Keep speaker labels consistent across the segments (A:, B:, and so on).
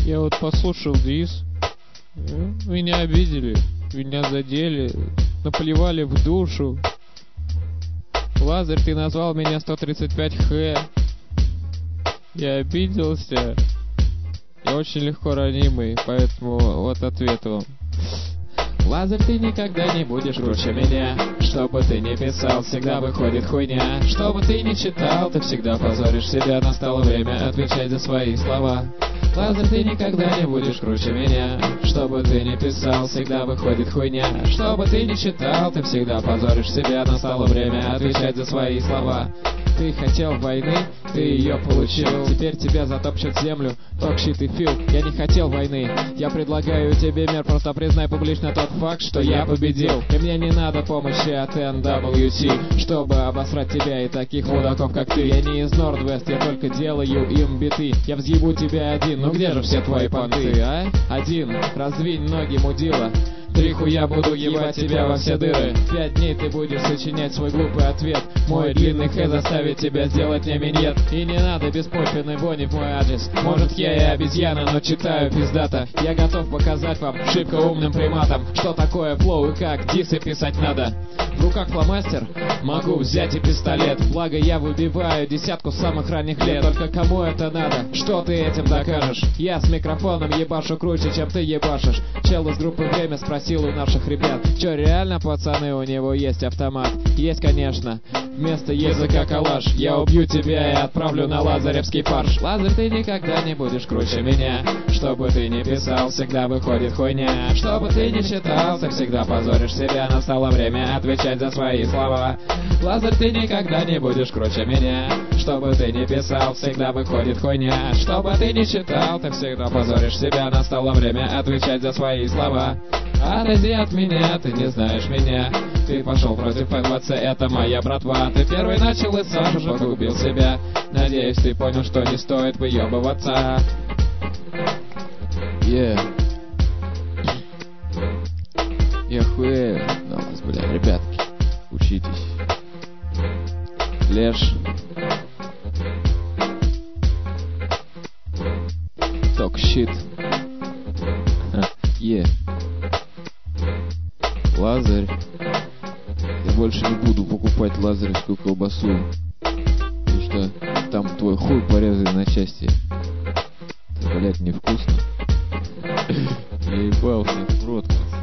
A: Я вот послушал дис, меня обидели, меня задели, наплевали в душу. Лазарь, ты назвал меня 135Х. Я обиделся. Я очень легко ранимый, поэтому вот ответ вам. Лазарь, ты никогда не будешь круче меня. Что бы ты ни писал, всегда выходит хуйня. Что бы ты ни читал, ты всегда позоришь себя. Настало время отвечать за свои слова. Лазарь, ты никогда не будешь круче меня. Что бы ты ни писал, всегда выходит хуйня. Что бы ты ни читал, ты всегда позоришь себя. Настало время отвечать за свои слова. Ты хотел войны, ты ее получил. Теперь тебя затопчет в землю. Токщит и фил. Я не хотел войны. Я предлагаю тебе мир. Просто признай публично тот факт, что я победил. И мне не надо помощи от NWT, чтобы обосрать тебя и таких мудаков, как ты. Я не из Нордвест, я только делаю им биты. Я взъебу тебя один. Ну где же все твои понты, а? Один. Раздвинь ноги, мудила. 3 хуя буду ебать тебя во все дыры. 5 дней ты будешь сочинять свой глупый ответ. Мой длинный х заставит тебя сделать мне миньет. И не надо беспочвенной вони в мой адрес. Может, я и обезьяна, но читаю пиздато. Я готов показать вам, шибко умным приматам, что такое флоу и как дисы писать надо. В руках фломастер, могу взять и пистолет. Благо я выбиваю десятку с самых ранних лет. Только кому это надо? Что ты этим докажешь? Я с микрофоном ебашу круче, чем ты ебашишь. Чел из группы «Время» спросил у наших ребят: чё, реально, пацаны, у него есть автомат? Есть, конечно. Вместо языка калаш. Я убью тебя и отправлю на лазаревский фарш. Лазарь, ты никогда не будешь круче меня. Что бы ты ни писал, всегда выходит хуйня. Что бы ты ни читал, ты всегда позоришь себя. Настало время отвечать за свои слова. Лазарь, ты никогда не будешь круче меня. Что бы ты ни писал, всегда выходит хуйня. Что бы ты ни читал, ты всегда позоришь себя. Настало время отвечать за свои слова. Отойди от меня, ты не знаешь меня. Ты пошел против N20, это моя братва. Ты первый начал и сам уже погубил себя. Надеюсь, ты понял, что не стоит выебываться.
B: Я хуею на вас, бля, ребятки. Учитесь. Леш. Talk shit. Лазарь. Я больше не буду покупать лазаревскую колбасу, потому что там твой хуй порезали на части. Это, блядь, невкусно. Я ебался в рот.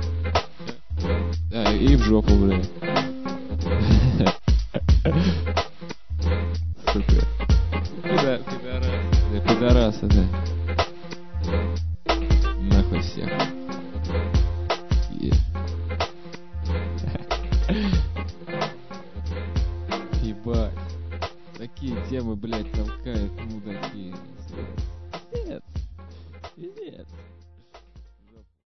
B: Да, и в жопу, блядь. Сука. Пидорасы, да. Нахуй всех. Ебать. Такие темы, блядь, толкают, мудаки.